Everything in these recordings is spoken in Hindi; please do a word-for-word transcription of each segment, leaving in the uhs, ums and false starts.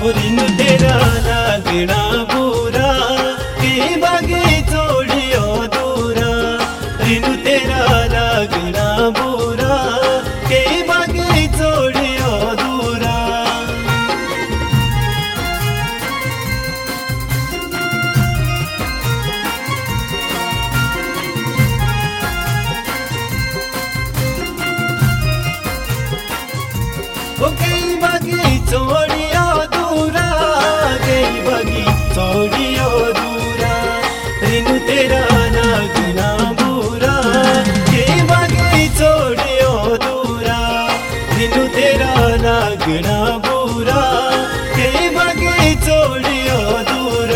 रिनु तेरा लगना बुरा के बागे छोड़ियो दूरा। रिनु तेरा लगना बुरा के बागे छोड़ियो दूरा। ओ कई बागे छोड़ियो दूरा, कई बागे छोड़ियो दूरा। रिनु तेरा लगना बुरा के बागे छोड़ियो दूरा। रिनु तेरा लगना बुरा के बागे छोड़ियो दूरा।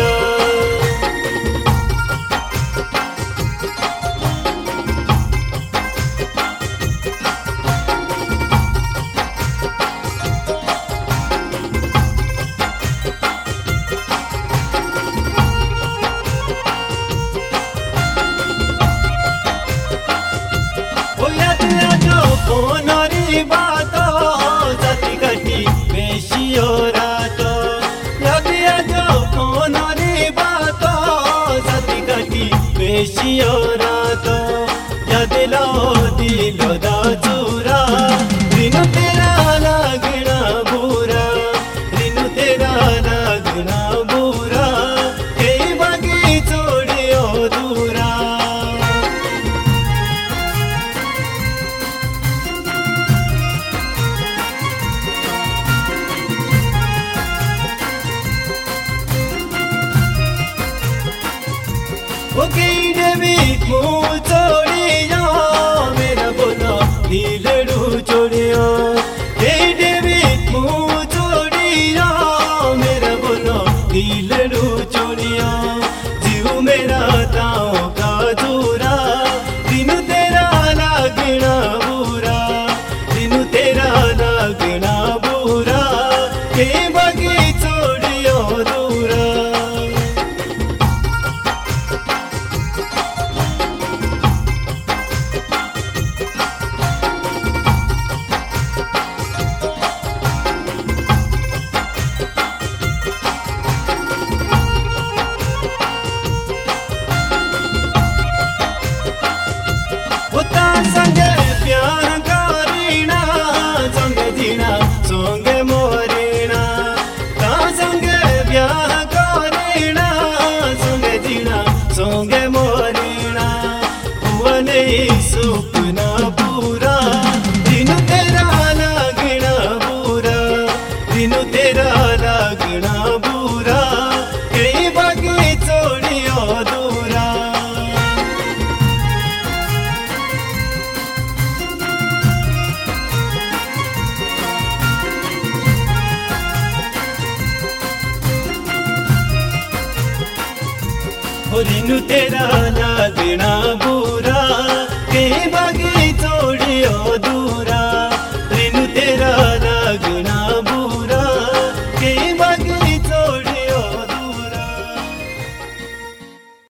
कोनरी बातो सती कटी बेशियो रातो। लगिया जो कोनरी बातो सती कटी बेशियो रातो। या दिलो दिलो दा चूरा, रिनु तेरा लगना बुरा। रिनु तेरा लगना बुरा के बागे छोड़ियो दूरा। ओ कई देवी मुँह छोड़ियो मेरा बोलो दिलड़ू छोड़ियो। कई देवी मुँह छोड़ियो मेरा बोलो दिलड़ू छोड़ियो। जीव मेरा ताओ का दूरा, रिनु तेरा लगना बुरा। रिनु तेरा लगना बुरा के बागे छोड़ियो दूरा। संगे प्यार करीना संगे जीना संगे मोरीना। ता संगे प्यार करीना संगे जीना संगे मोरीना। हुआ नहीं सुपना पूरा, रिनु तेरा लगना बुरा। रिनु तेरा लगना बुरा कई बागे छोड़ियो दूरा। रिनु तेरा